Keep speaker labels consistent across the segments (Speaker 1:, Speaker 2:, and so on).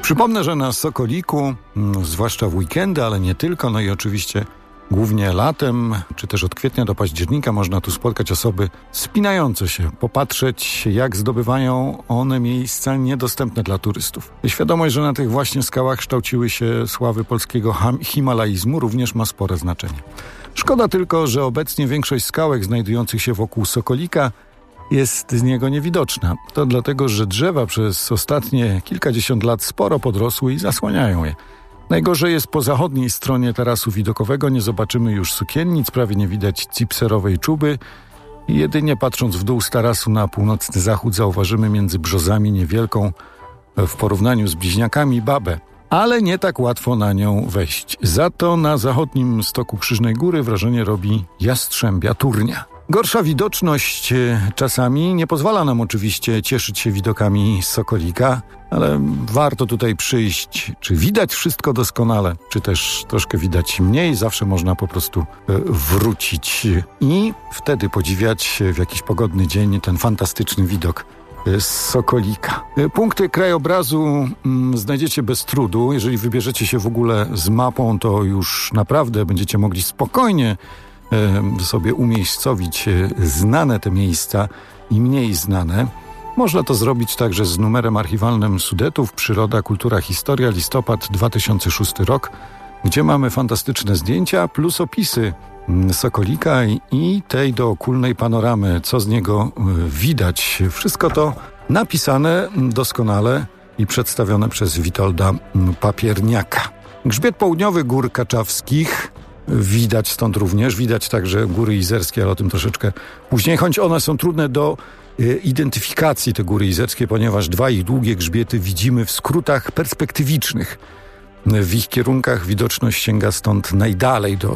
Speaker 1: Przypomnę, że na Sokoliku, zwłaszcza w weekendy, ale nie tylko, no i oczywiście głównie latem, czy też od kwietnia do października można tu spotkać osoby wspinające się, popatrzeć, jak zdobywają one miejsca niedostępne dla turystów. Świadomość, że na tych właśnie skałach kształciły się sławy polskiego himalaizmu, również ma spore znaczenie. Szkoda tylko, że obecnie większość skałek znajdujących się wokół Sokolika jest z niego niewidoczna. To dlatego, że drzewa przez ostatnie kilkadziesiąt lat sporo podrosły i zasłaniają je. Najgorzej jest po zachodniej stronie tarasu widokowego. Nie zobaczymy już sukiennic, prawie nie widać cipserowej czuby i jedynie patrząc w dół z tarasu na północny zachód zauważymy między brzozami niewielką w porównaniu z bliźniakami babę. Ale nie tak łatwo na nią wejść. Za to na zachodnim stoku Krzyżnej Góry wrażenie robi Jastrzębia Turnia. Gorsza widoczność czasami nie pozwala nam oczywiście cieszyć się widokami z Sokolika, ale warto tutaj przyjść. Czy widać wszystko doskonale, czy też troszkę widać mniej, zawsze można po prostu wrócić i wtedy podziwiać w jakiś pogodny dzień ten fantastyczny widok z Sokolika. Punkty krajobrazu znajdziecie bez trudu. Jeżeli wybierzecie się w ogóle z mapą, to już naprawdę będziecie mogli spokojnie sobie umiejscowić znane te miejsca i mniej znane. Można to zrobić także z numerem archiwalnym Sudetów, Przyroda, Kultura, Historia, listopad 2006 rok, gdzie mamy fantastyczne zdjęcia plus opisy Sokolika i tej dookulnej panoramy, co z niego widać. Wszystko to napisane doskonale i przedstawione przez Witolda Papierniaka. Grzbiet południowy Gór Kaczawskich widać stąd również, widać także Góry Izerskie, ale o tym troszeczkę później, choć one są trudne do identyfikacji, te Góry Izerskie, ponieważ dwa ich długie grzbiety widzimy w skrótach perspektywicznych. W ich kierunkach widoczność sięga stąd najdalej do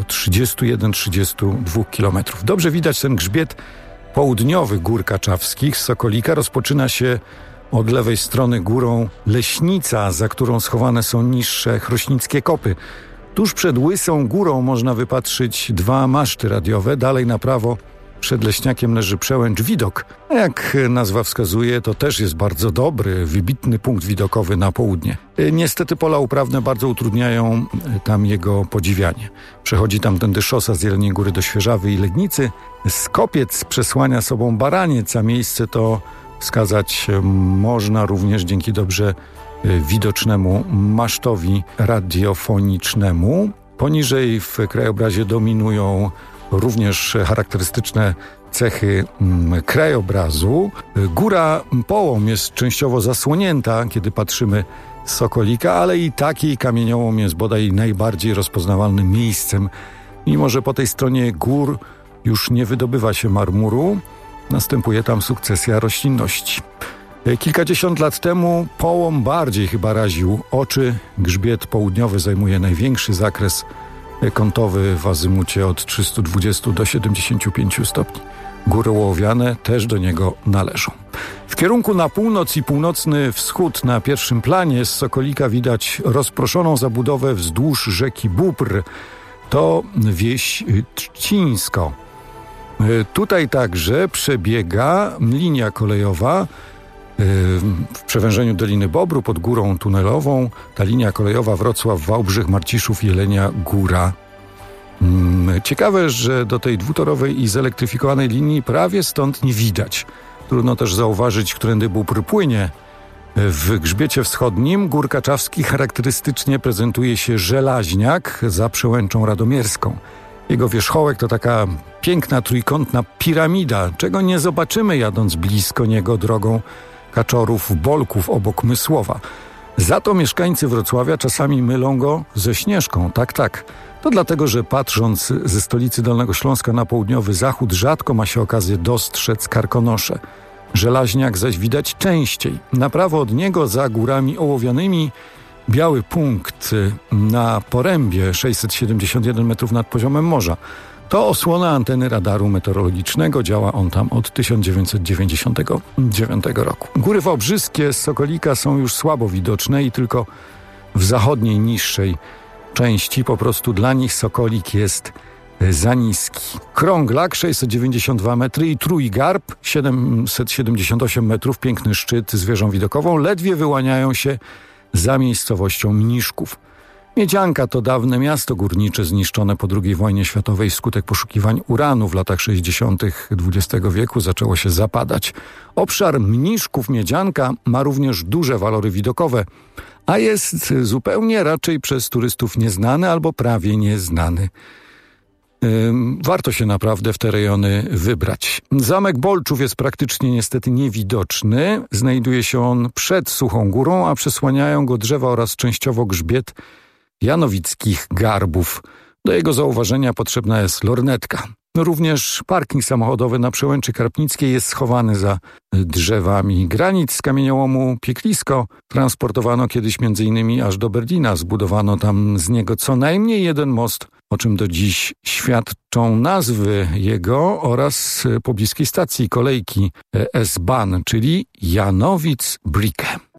Speaker 1: 31-32 km. Dobrze widać ten grzbiet południowy Gór Kaczawskich. Z Sokolika rozpoczyna się od lewej strony górą Leśnica, za którą schowane są niższe chrośnickie kopy. Tuż przed Łysą Górą można wypatrzyć dwa maszty radiowe. Dalej na prawo przed Leśniakiem leży przełęcz Widok. A jak nazwa wskazuje, to też jest bardzo dobry, wybitny punkt widokowy na południe. Niestety pola uprawne bardzo utrudniają tam jego podziwianie. Przechodzi tamtędy szosa z Jeleniej Góry do Świeżawy i Legnicy. Skopiec przesłania sobą Baraniec, a miejsce to wskazać można również dzięki dobrze widocznemu masztowi radiofonicznemu. Poniżej w krajobrazie dominują również charakterystyczne cechy krajobrazu. Góra Połom jest częściowo zasłonięta, kiedy patrzymy z Sokolika, ale i taki kamieniołom jest bodaj najbardziej rozpoznawalnym miejscem. Mimo że po tej stronie gór już nie wydobywa się marmuru, następuje tam sukcesja roślinności. Kilkadziesiąt lat temu Połom bardziej chyba raził oczy. Grzbiet południowy zajmuje największy zakres kątowy w azymucie od 320 do 75 stopni. Góry Ołowiane też do niego należą. W kierunku na północ i północny wschód na pierwszym planie z Sokolika widać rozproszoną zabudowę wzdłuż rzeki Bóbr. To wieś Trzcińsko. Tutaj także przebiega linia kolejowa w przewężeniu Doliny Bobru pod Górą Tunelową. Ta linia kolejowa Wrocław, Wałbrzych, Marciszów, Jelenia Góra. Ciekawe, że do tej dwutorowej i zelektryfikowanej linii prawie stąd nie widać. Trudno też zauważyć, którędy Bóbr płynie. W grzbiecie wschodnim Gór Kaczawskich charakterystycznie prezentuje się Żelaźniak za przełęczą radomierską. Jego wierzchołek to taka piękna trójkątna piramida, czego nie zobaczymy jadąc blisko niego drogą Kaczorów-Bolków obok Mysłowa. Za to mieszkańcy Wrocławia czasami mylą go ze Śnieżką. Tak. To dlatego, że patrząc ze stolicy Dolnego Śląska na południowy zachód rzadko ma się okazję dostrzec Karkonosze. Żelaźniak zaś widać częściej. Na prawo od niego za Górami Ołowianymi biały punkt na porębie 671 metrów nad poziomem morza. To osłona anteny radaru meteorologicznego. Działa on tam od 1999 roku. Góry Wałbrzyskie z Sokolika są już słabo widoczne i tylko w zachodniej, niższej części po prostu dla nich Sokolik jest za niski. Krąglak 692 metry i Trójgarb 778 metrów, piękny szczyt z wieżą widokową, ledwie wyłaniają się za miejscowością Mniszków. Miedzianka to dawne miasto górnicze zniszczone po II wojnie światowej wskutek poszukiwań uranu. W latach 60. XX wieku zaczęło się zapadać. Obszar Mniszków-Miedzianka ma również duże walory widokowe, a jest zupełnie raczej przez turystów nieznany albo prawie nieznany. Warto się naprawdę w te rejony wybrać. Zamek Bolczów jest praktycznie niestety niewidoczny. Znajduje się on przed Suchą Górą, a przesłaniają go drzewa oraz częściowo grzbiet janowickich garbów. Do jego zauważenia potrzebna jest lornetka. Również parking samochodowy na Przełęczy Karpnickiej jest schowany za drzewami. Granit z kamieniołomu Pieklisko transportowano kiedyś m.in. aż do Berlina. Zbudowano tam z niego co najmniej jeden most, o czym do dziś świadczą nazwy jego oraz pobliskiej stacji kolejki S-Bahn, czyli Janowic-Brücke.